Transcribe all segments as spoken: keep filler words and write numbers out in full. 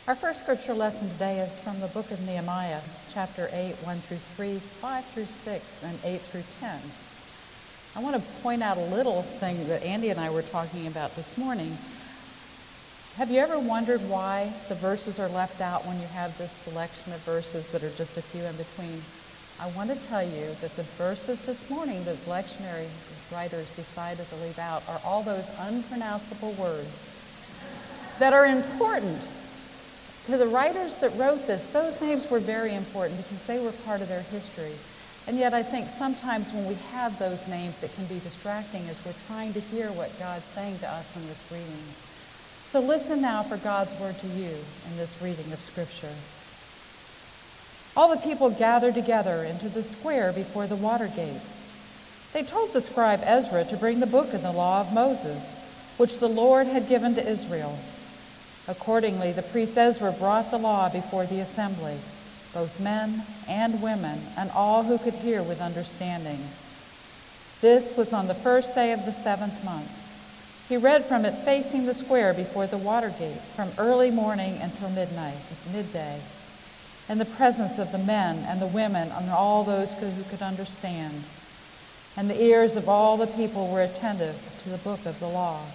Our first scripture lesson today is from the book of Nehemiah, chapter eight, one through three, five through six, and eight through ten. I want to point out a little thing that Andy and I were talking about this morning. Have you ever wondered why the verses are left out when you have this selection of verses that are just a few in between? I want to tell you that the verses this morning that lectionary writers decided to leave out are all those unpronounceable words that are important. To the writers that wrote this, those names were very important because they were part of their history. And yet I think sometimes when we have those names, it can be distracting as we're trying to hear what God's saying to us in this reading. So listen now for God's word to you in this reading of Scripture. All the people gathered together into the square before the water gate. They told the scribe Ezra to bring the book of the law of Moses, which the Lord had given to Israel. Accordingly, the priest Ezra brought the law before the assembly, both men and women, and all who could hear with understanding. This was on the first day of the seventh month. He read from it facing the square before the water gate, from early morning until midnight, midday, in the presence of the men and the women and all those who could understand. And the ears of all the people were attentive to the book of the law.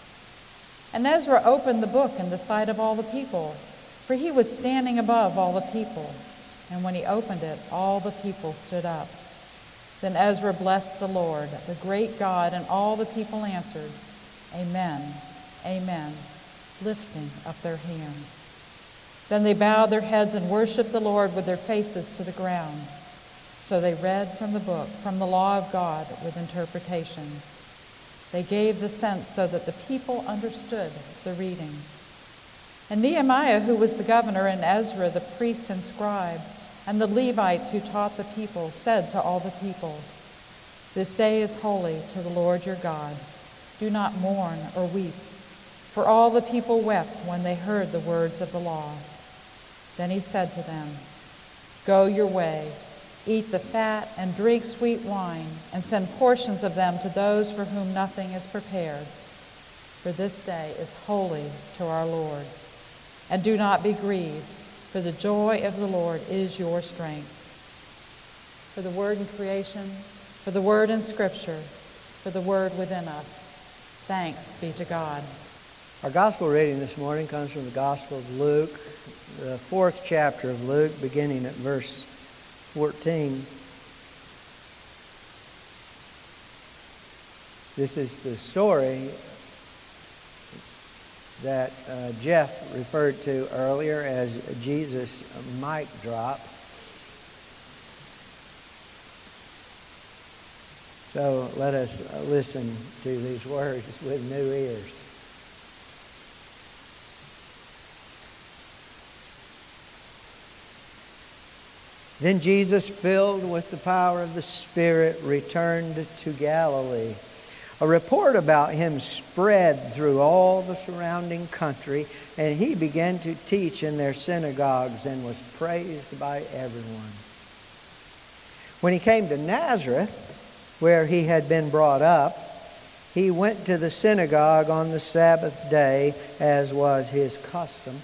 And Ezra opened the book in the sight of all the people, for he was standing above all the people. And when he opened it, all the people stood up. Then Ezra blessed the Lord, the great God, and all the people answered, Amen, Amen, lifting up their hands. Then they bowed their heads and worshiped the Lord with their faces to the ground. So they read from the book, from the law of God, with interpretation. They gave the sense so that the people understood the reading. And Nehemiah, who was the governor, and Ezra, the priest and scribe, and the Levites who taught the people, said to all the people, This day is holy to the Lord your God. Do not mourn or weep. For all the people wept when they heard the words of the law. Then he said to them, Go your way. Eat the fat and drink sweet wine, and send portions of them to those for whom nothing is prepared. For this day is holy to our Lord. And do not be grieved, for the joy of the Lord is your strength. For the word in creation, for the word in Scripture, for the word within us. Thanks be to God. Our gospel reading this morning comes from the Gospel of Luke, the fourth chapter of Luke, beginning at verse fourteen. This is the story that uh, Jeff referred to earlier as Jesus' mic drop. So let us listen to these words with new ears. Then Jesus, filled with the power of the Spirit, returned to Galilee. A report about him spread through all the surrounding country, and he began to teach in their synagogues and was praised by everyone. When he came to Nazareth, where he had been brought up, he went to the synagogue on the Sabbath day, as was his custom.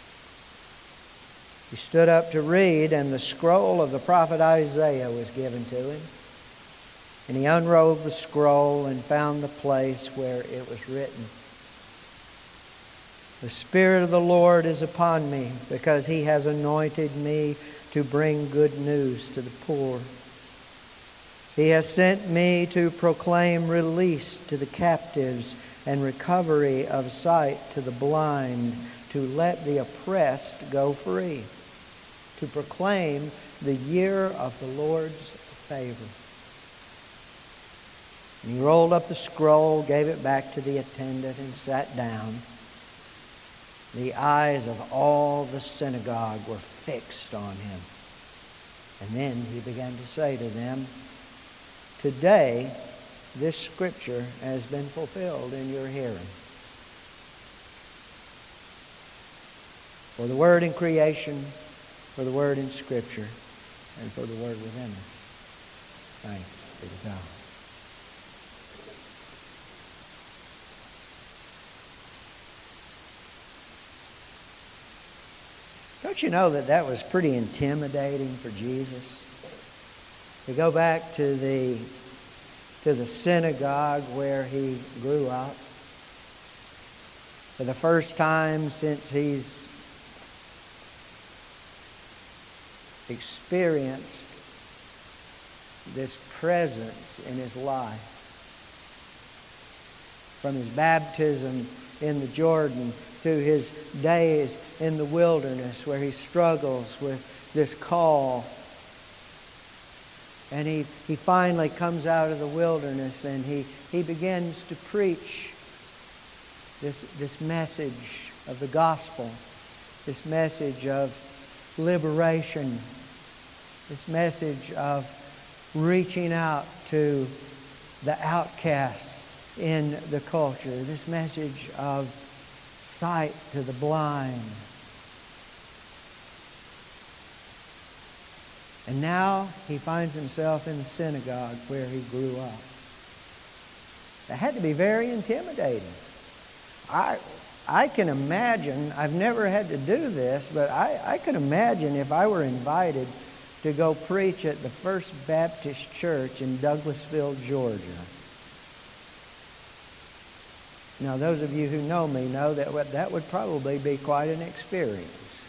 He stood up to read, and the scroll of the prophet Isaiah was given to him. And he unrolled the scroll and found the place where it was written, The Spirit of the Lord is upon me, because he has anointed me to bring good news to the poor. He has sent me to proclaim release to the captives and recovery of sight to the blind, to let the oppressed go free, to proclaim the year of the Lord's favor. And he rolled up the scroll, gave it back to the attendant, and sat down. The eyes of all the synagogue were fixed on him. And then he began to say to them, Today, this scripture has been fulfilled in your hearing. For the word in creation, for the word in Scripture, and for the word within us. Thanks be to God. Don't you know that that was pretty intimidating for Jesus? To go back to the, to the synagogue where he grew up. For the first time since he's experienced this presence in his life. From his baptism in the Jordan to his days in the wilderness where he struggles with this call. And he, he finally comes out of the wilderness and he, he begins to preach this, this message of the gospel, this message of liberation, this message of reaching out to the outcast in the culture, this message of sight to the blind. And now he finds himself in the synagogue where he grew up. That had to be very intimidating. I I can imagine, I've never had to do this, but I, I can imagine if I were invited to go preach at the First Baptist Church in Douglasville, Georgia. Now, those of you who know me know that that would probably be quite an experience.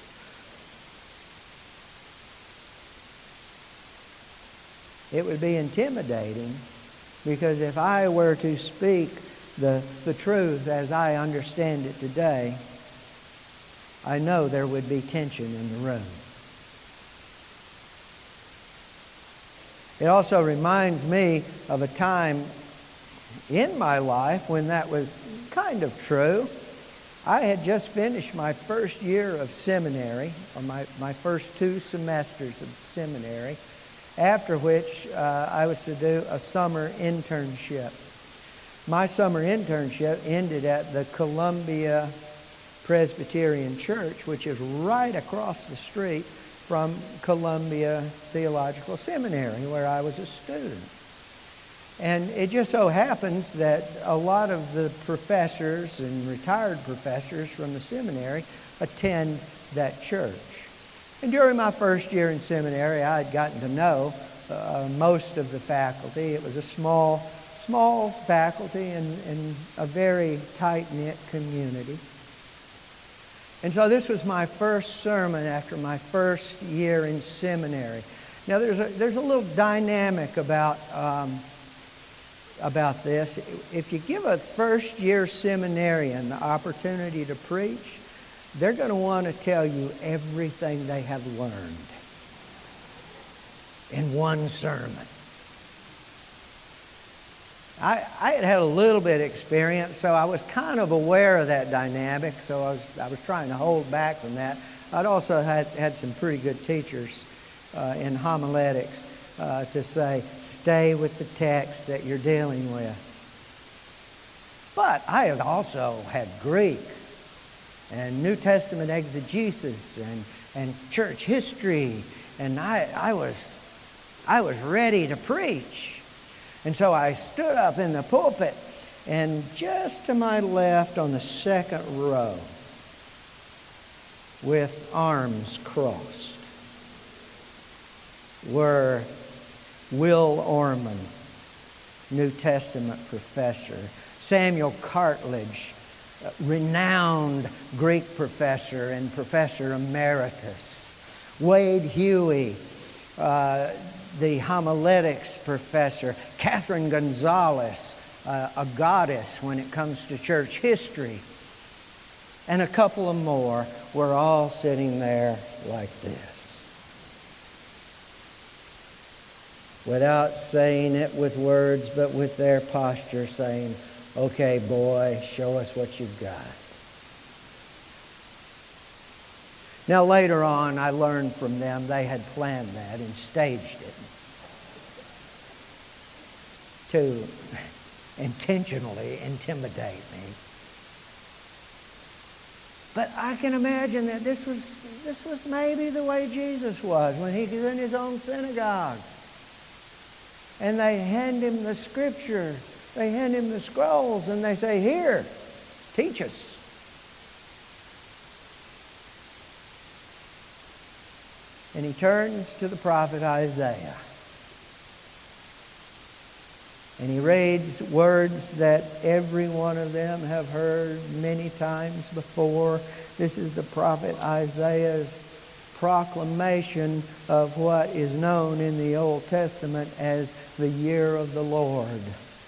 It would be intimidating because if I were to speak the, the truth as I understand it today, I know there would be tension in the room. It also reminds me of a time in my life when that was kind of true. I had just finished my first year of seminary, or my, my first two semesters of seminary, after which uh, I was to do a summer internship. My summer internship ended at the Columbia Presbyterian Church, which is right across the street from Columbia Theological Seminary, where I was a student. And it just so happens that a lot of the professors and retired professors from the seminary attend that church. And during my first year in seminary, I had gotten to know uh, most of the faculty. It was a small, small faculty and, and a very tight-knit community. And so this was my first sermon after my first year in seminary. Now there's a, there's a little dynamic about, um, about this. If you give a first year seminarian the opportunity to preach, they're going to want to tell you everything they have learned in one sermon. I, I had had a little bit of experience, so I was kind of aware of that dynamic, so I was, I was trying to hold back from that. I'd also had, had some pretty good teachers uh, in homiletics uh, to say, stay with the text that you're dealing with. But I had also had Greek and New Testament exegesis and, and church history, and I, I, was, I was ready to preach. And so I stood up in the pulpit, and just to my left on the second row, with arms crossed, were Will Orman, New Testament professor, Samuel Cartledge, renowned Greek professor and professor emeritus, Wade Huey, uh, the homiletics professor, Catherine Gonzalez, uh, a goddess when it comes to church history, and a couple of more were all sitting there like this, without saying it with words, but with their posture saying, okay, boy, show us what you've got. Now, later on, I learned from them they had planned that and staged it to intentionally intimidate me. But I can imagine that this was, this was maybe the way Jesus was when he was in his own synagogue. And they hand him the scripture. They hand him the scrolls and they say, here, teach us. And he turns to the prophet Isaiah. And he reads words that every one of them have heard many times before. This is the prophet Isaiah's proclamation of what is known in the Old Testament as the year of the Lord.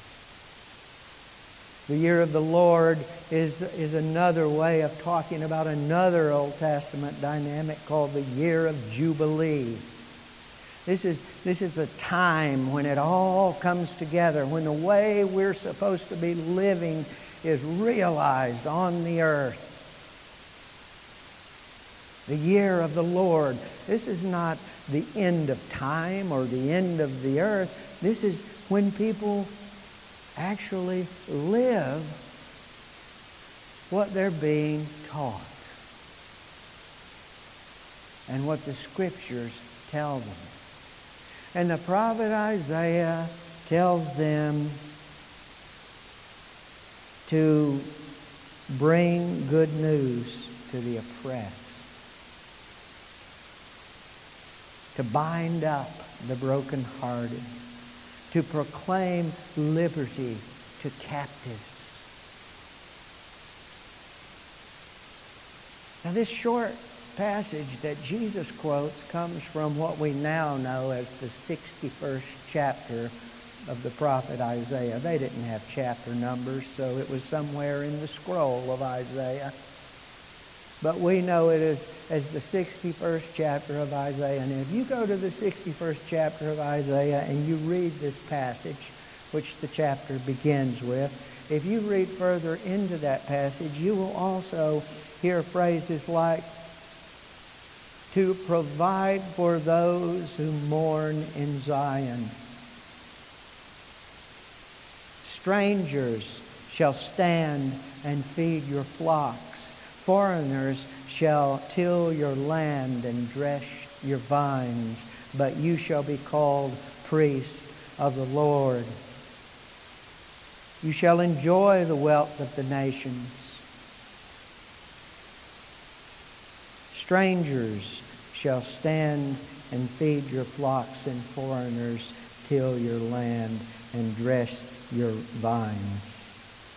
The year of the Lord is, is another way of talking about another Old Testament dynamic called the year of Jubilee. This is, this is the time when it all comes together, when the way we're supposed to be living is realized on the earth. The year of the Lord. This is not the end of time or the end of the earth. This is when people actually live what they're being taught and what the Scriptures tell them. And the prophet Isaiah tells them to bring good news to the oppressed, to bind up the brokenhearted, to proclaim liberty to captives. Now, this short passage that Jesus quotes comes from what we now know as the sixty-first chapter of the prophet Isaiah. They didn't have chapter numbers, so it was somewhere in the scroll of Isaiah. But we know it as, as the sixty-first chapter of Isaiah. And if you go to the sixty-first chapter of Isaiah and you read this passage, which the chapter begins with, if you read further into that passage, you will also hear phrases like, to provide for those who mourn in Zion. Strangers shall stand and feed your flocks. Foreigners shall till your land and dress your vines, but you shall be called priests of the Lord. You shall enjoy the wealth of the nations. Strangers shall stand and feed your flocks, and foreigners till your land and dress your vines.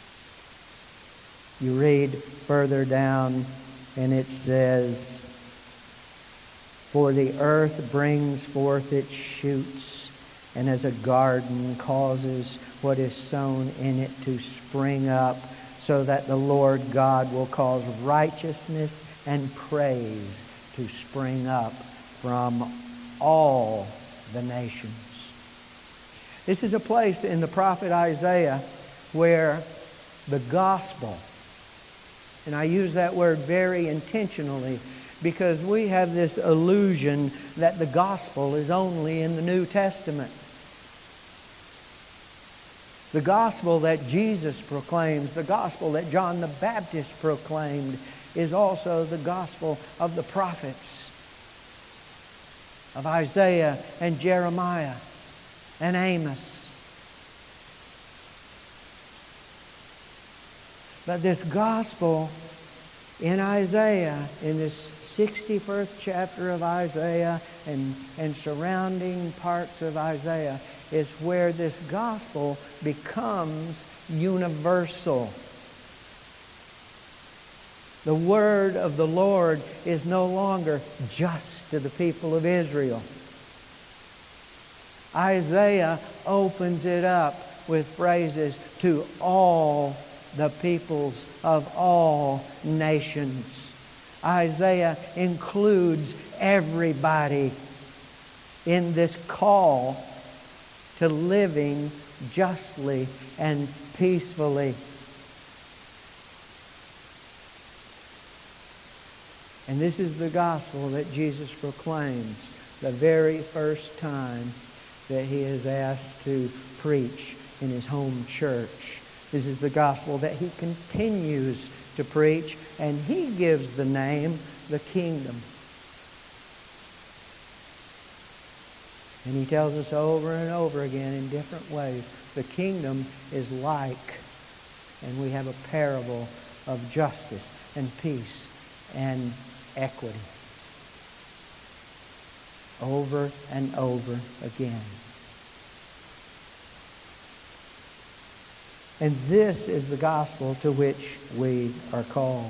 You read further down and it says, for the earth brings forth its shoots, and as a garden causes what is sown in it to spring up, so that the Lord God will cause righteousness and praise to spring up from all the nations. This is a place in the prophet Isaiah where the gospel, and I use that word very intentionally because we have this illusion that the gospel is only in the New Testament. The gospel that Jesus proclaims, the gospel that John the Baptist proclaimed, is also the gospel of the prophets, of Isaiah and Jeremiah and Amos. But this gospel in Isaiah, in this sixty-first chapter of Isaiah and, and surrounding parts of Isaiah, is where this gospel becomes universal. The word of the Lord is no longer just to the people of Israel. Isaiah opens it up with phrases to all the peoples of all nations. Isaiah includes everybody in this call to living justly and peacefully. And this is the gospel that Jesus proclaims the very first time that he is asked to preach in his home church. This is the gospel that he continues to preach, and he gives the name, the kingdom. And he tells us over and over again in different ways, the kingdom is like, and we have a parable of justice and peace and equity. over and over again. And this is the gospel to which we are called.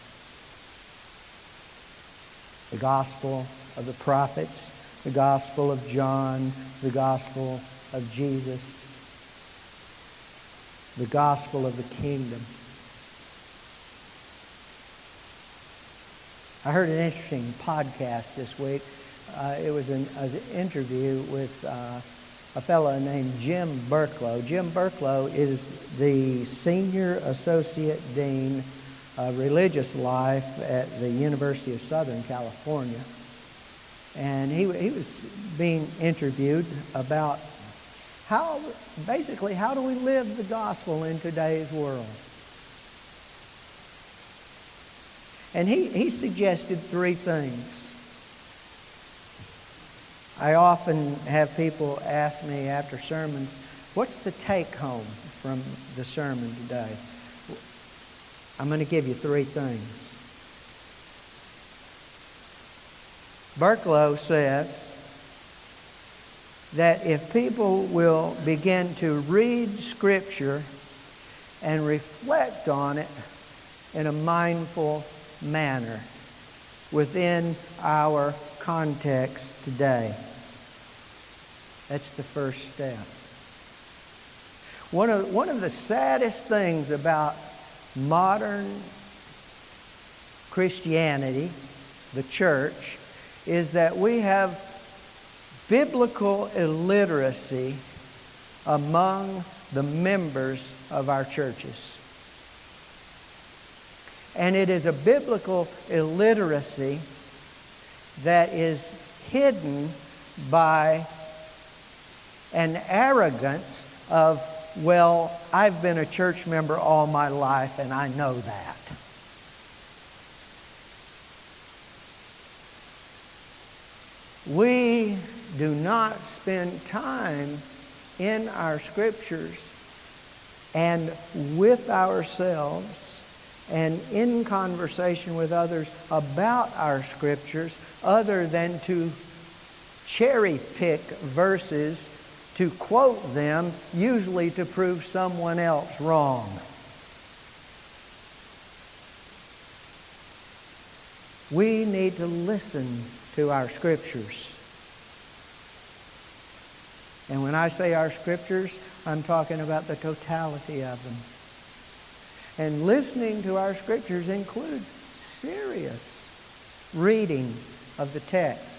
The gospel of the prophets, the gospel of John, the gospel of Jesus, the gospel of the kingdom. I heard an interesting podcast this week. Uh, it was an, an interview with uh, a fellow named Jim Burklow. Jim Burklow is the Senior Associate Dean of Religious Life at the University of Southern California. And he, he was being interviewed about how, basically, how do we live the gospel in today's world? And he, he suggested three things. I often have people ask me after sermons, what's the take home from the sermon today? I'm going to give you three things. Burklow says that if people will begin to read Scripture and reflect on it in a mindful manner within our context today, that's the first step. One of, one of the saddest things about modern Christianity, the church, is that we have biblical illiteracy among the members of our churches. And it is a biblical illiteracy that is hidden by an arrogance of, well, I've been a church member all my life and I know that. We do not spend time in our Scriptures and with ourselves and in conversation with others about our Scriptures other than to cherry pick verses to quote them, usually to prove someone else wrong. We need to listen to our Scriptures. And when I say our Scriptures, I'm talking about the totality of them. And listening to our Scriptures includes serious reading of the text.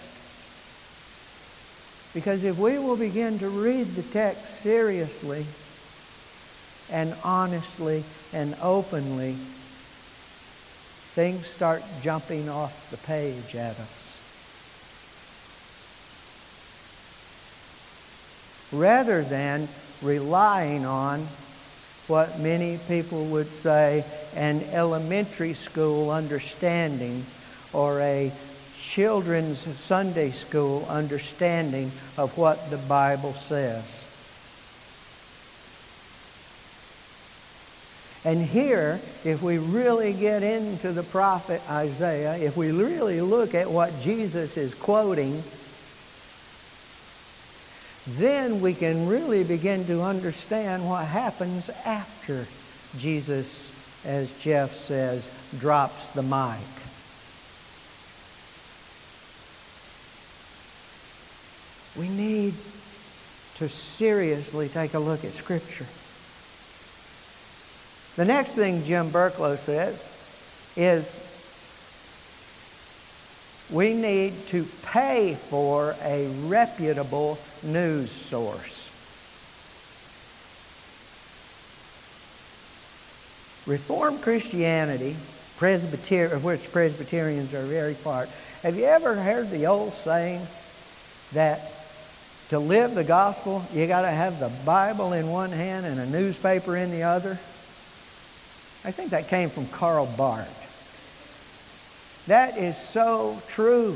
Because if we will begin to read the text seriously and honestly and openly, things start jumping off the page at us. Rather than relying on what many people would say an elementary school understanding or a children's Sunday school understanding of what the Bible says. And here, if we really get into the prophet Isaiah, if we really look at what Jesus is quoting, then we can really begin to understand what happens after Jesus, as Jeff says, drops the mic. We need to seriously take a look at Scripture. The next thing Jim Burklow says is we need to pay for a reputable news source. Reformed Christianity, Presbyter- of which Presbyterians are very part, have you ever heard the old saying that to live the gospel, you got to have the Bible in one hand and a newspaper in the other? I think that came from Karl Barth. That is so true.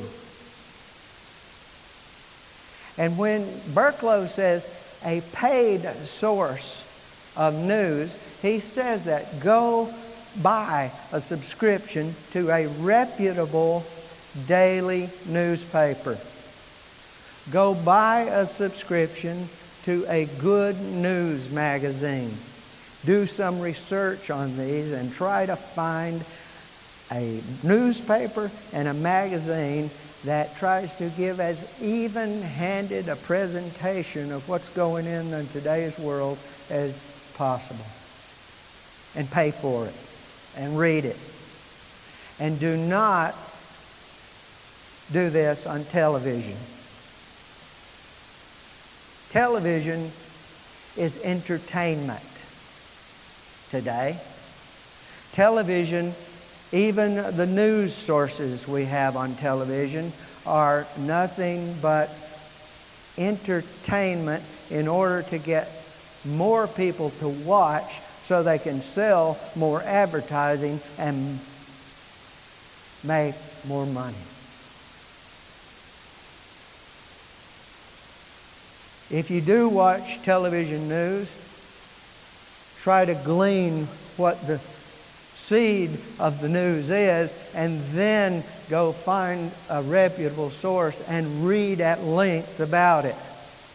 And when Burklow says a paid source of news, he says that go buy a subscription to a reputable daily newspaper. Go buy a subscription to a good news magazine. Do some research on these and try to find a newspaper and a magazine that tries to give as even-handed a presentation of what's going on in today's world as possible. And pay for it. And read it. And do not do this on television. Television is entertainment today. Television, even the news sources we have on television, are nothing but entertainment in order to get more people to watch so they can sell more advertising and make more money. If you do watch television news, try to glean what the seed of the news is, and then go find a reputable source and read at length about it.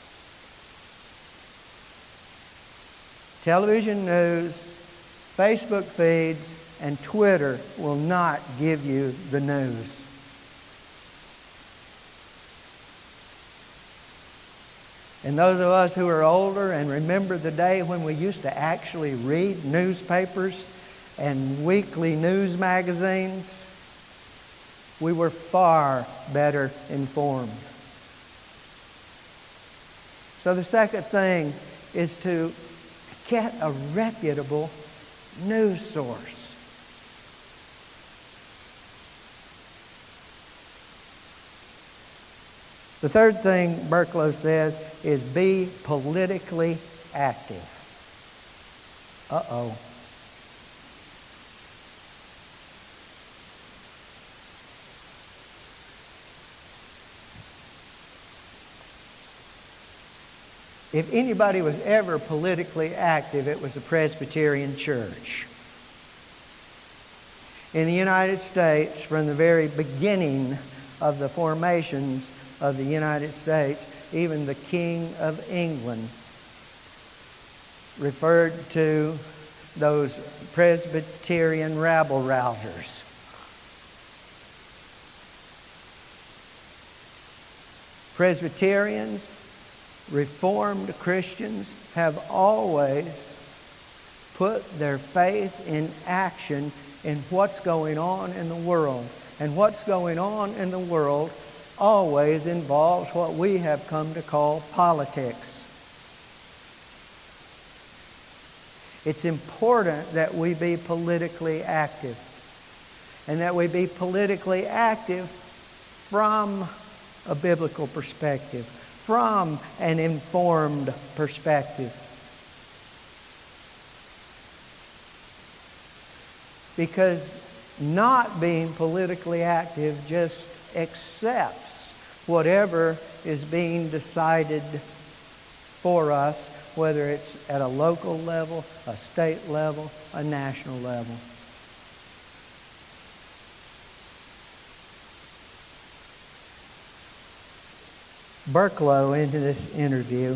Television news, Facebook feeds, and Twitter will not give you the news. And those of us who are older and remember the day when we used to actually read newspapers and weekly news magazines, we were far better informed. So the second thing is to get a reputable news source. The third thing Berklow says is be politically active. Uh-oh. If anybody was ever politically active, it was the Presbyterian Church. In the United States, from the very beginning of the formations of the United States, even the King of England referred to those Presbyterian rabble-rousers. Presbyterians, Reformed Christians have always put their faith in action in what's going on in the world. And what's going on in the world always involves what we have come to call politics. It's important that we be politically active, and that we be politically active from a biblical perspective, from an informed perspective. Because not being politically active just accepts whatever is being decided for us, whether it's at a local level, a state level, a national level. Berklow, in this interview,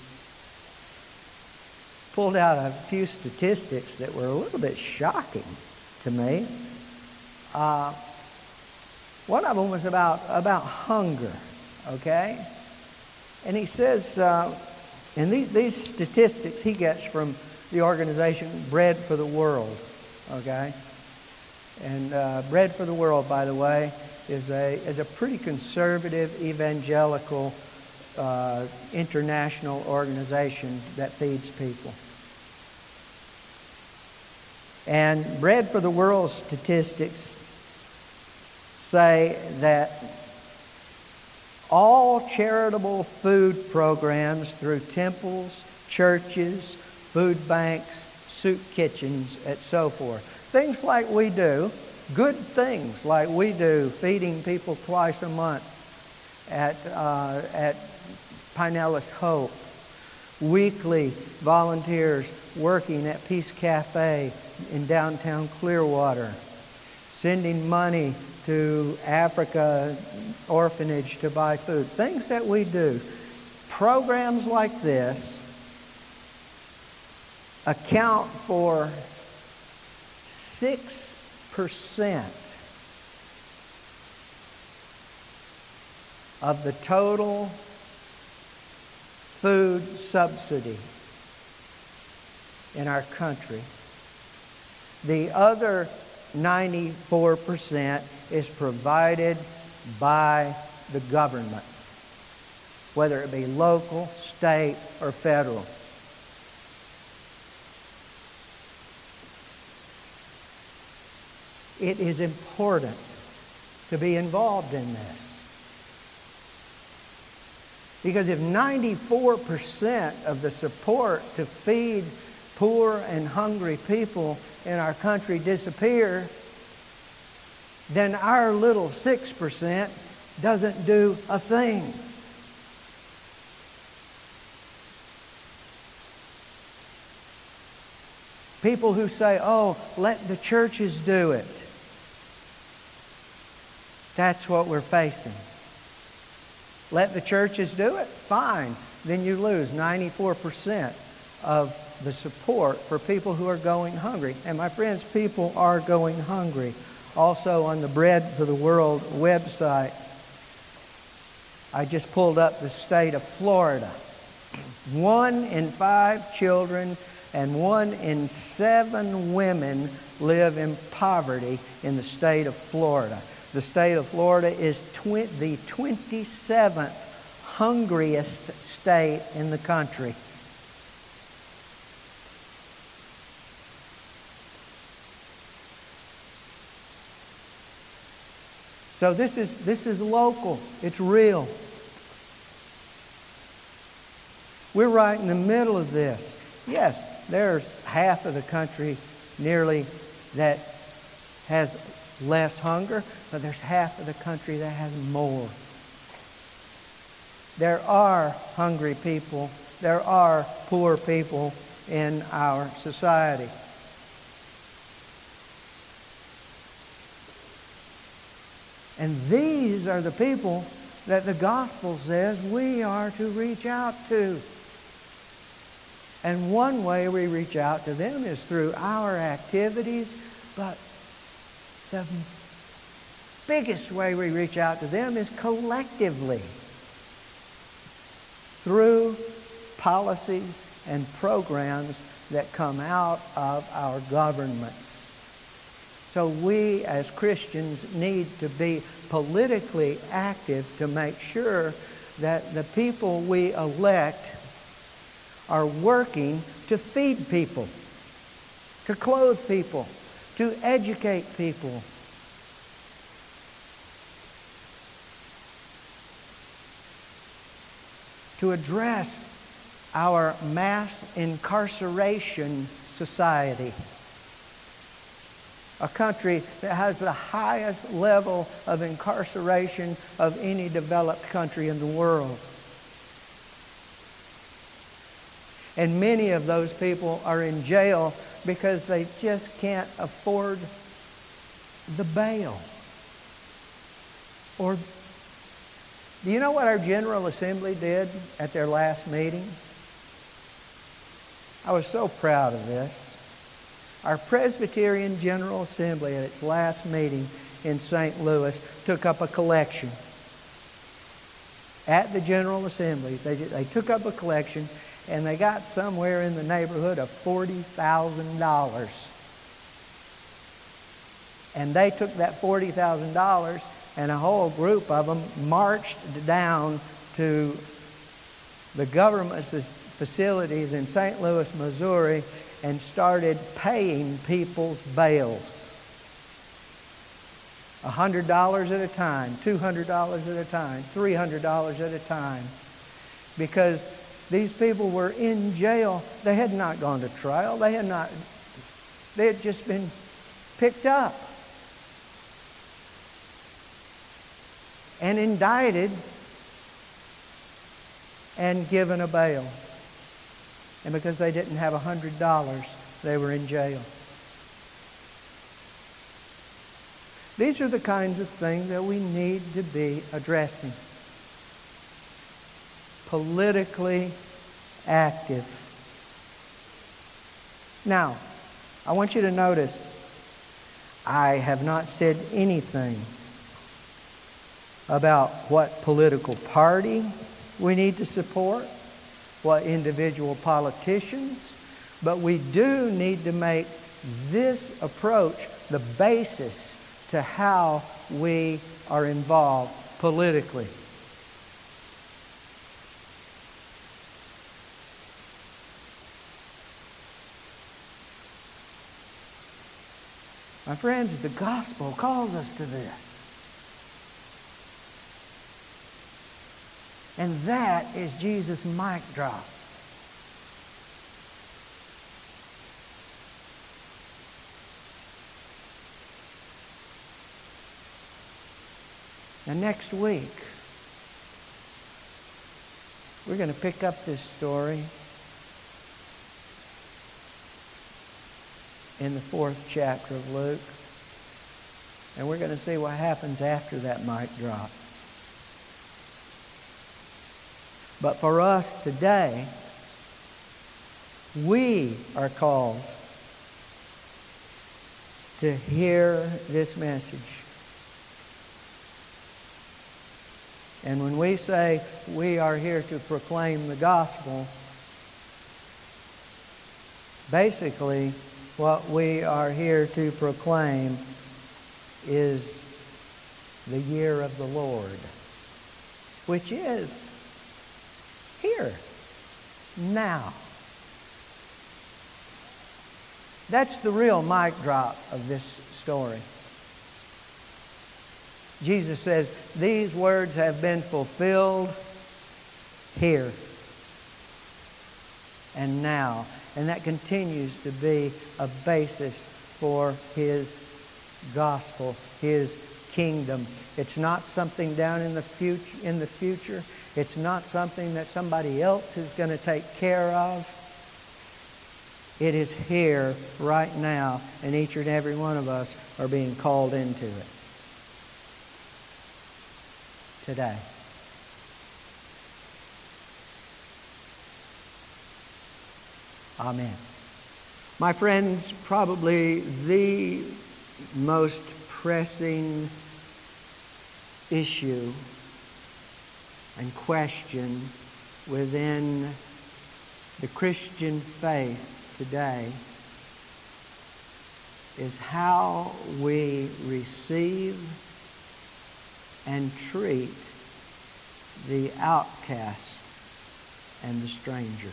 pulled out a few statistics that were a little bit shocking to me. Uh, one of them was about, about hunger, okay? And he says, uh, and these, these statistics he gets from the organization Bread for the World, okay? And uh, Bread for the World, by the way, is a, is a pretty conservative, evangelical, uh, international organization that feeds people. And Bread for the World statistics say that all charitable food programs through temples, churches, food banks, soup kitchens, and so forth, things like we do, good things like we do, feeding people twice a month at, uh, at Pinellas Hope, weekly volunteers working at Peace Cafe in downtown Clearwater, sending money to Africa orphanage to buy food. Things that we do. Programs like this account for six percent of the total food subsidy in our country. The other ninety-four percent is provided by the government, whether it be local, state, or federal. It is important to be involved in this. Because if ninety-four percent of the support to feed poor and hungry people in our country disappear, then our little six percent doesn't do a thing. People who say, oh, let the churches do it. That's what we're facing. Let the churches do it? Fine. Then you lose ninety-four percent of the support for people who are going hungry. And my friends, people are going hungry. Also on the Bread for the World website, I just pulled up the state of Florida. One in five children and one in seven women live in poverty in the state of Florida. The state of Florida is tw- the twenty-seventh hungriest state in the country. So this is, this is local. It's real. We're right in the middle of this. Yes, there's half of the country nearly that has less hunger, but there's half of the country that has more. There are hungry people. There are poor people in our society. And these are the people that the gospel says we are to reach out to. And one way we reach out to them is through our activities, but the biggest way we reach out to them is collectively through policies and programs that come out of our governments. So we as Christians need to be politically active to make sure that the people we elect are working to feed people, to clothe people, to educate people. To address our mass incarceration society. A country that has the highest level of incarceration of any developed country in the world. And many of those people are in jail because they just can't afford the bail. Or, do you know what our General Assembly did at their last meeting? I was so proud of this. Our Presbyterian General Assembly at its last meeting in Saint Louis took up a collection. At the General Assembly, they, they took up a collection and they got somewhere in the neighborhood of forty thousand dollars. And they took that forty thousand dollars and a whole group of them marched down to the government's facilities in Saint Louis, Missouri, and started paying people's bails. one hundred dollars at a time, two hundred dollars at a time, three hundred dollars at a time. Because these people were in jail. They had not gone to trial. They had not, they had just been picked up and indicted and given a bail. And because they didn't have one hundred dollars, they were in jail. These are the kinds of things that we need to be addressing. Politically active. Now, I want you to notice, I have not said anything about what political party we need to support, what individual politicians, but we do need to make this approach the basis to how we are involved politically. My friends, the gospel calls us to this. And that is Jesus' mic drop. Now, next week, we're going to pick up this story in the fourth chapter of Luke. And we're going to see what happens after that mic drop. But for us today, we are called to hear this message. And when we say we are here to proclaim the gospel, basically what we are here to proclaim is the year of the Lord, which is here, now. That's the real mic drop of this story. Jesus says, these words have been fulfilled here and now. And that continues to be a basis for His gospel, His kingdom. It's not something down in the future, in the future. It's not something that somebody else is going to take care of. It is here right now, and each and every one of us are being called into it today. Amen. My friends, probably the most pressing issue and question within the Christian faith today is how we receive and treat the outcast and the stranger.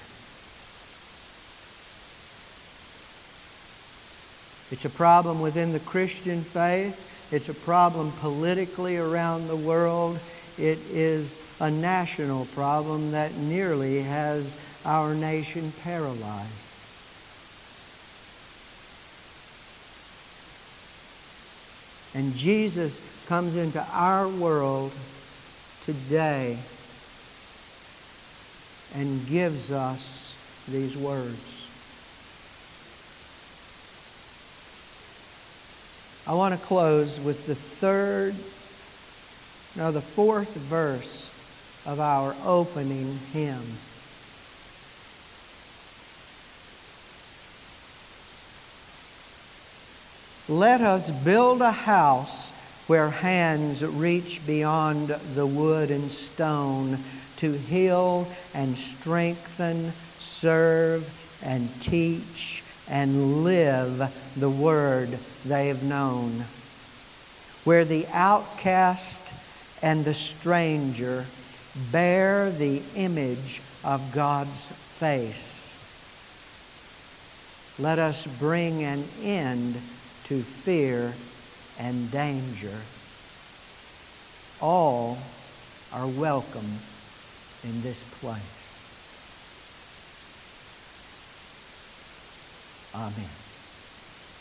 It's a problem within the Christian faith. It's a problem politically around the world. It is a national problem that nearly has our nation paralyzed. And Jesus comes into our world today and gives us these words. I want to close with the third, no, the fourth verse of our opening hymn. Let us build a house where hands reach beyond the wood and stone to heal and strengthen, serve and teach and live the word they have known. Where the outcast and the stranger bear the image of God's face. Let us bring an end to fear and danger. All are welcome in this place. Amen.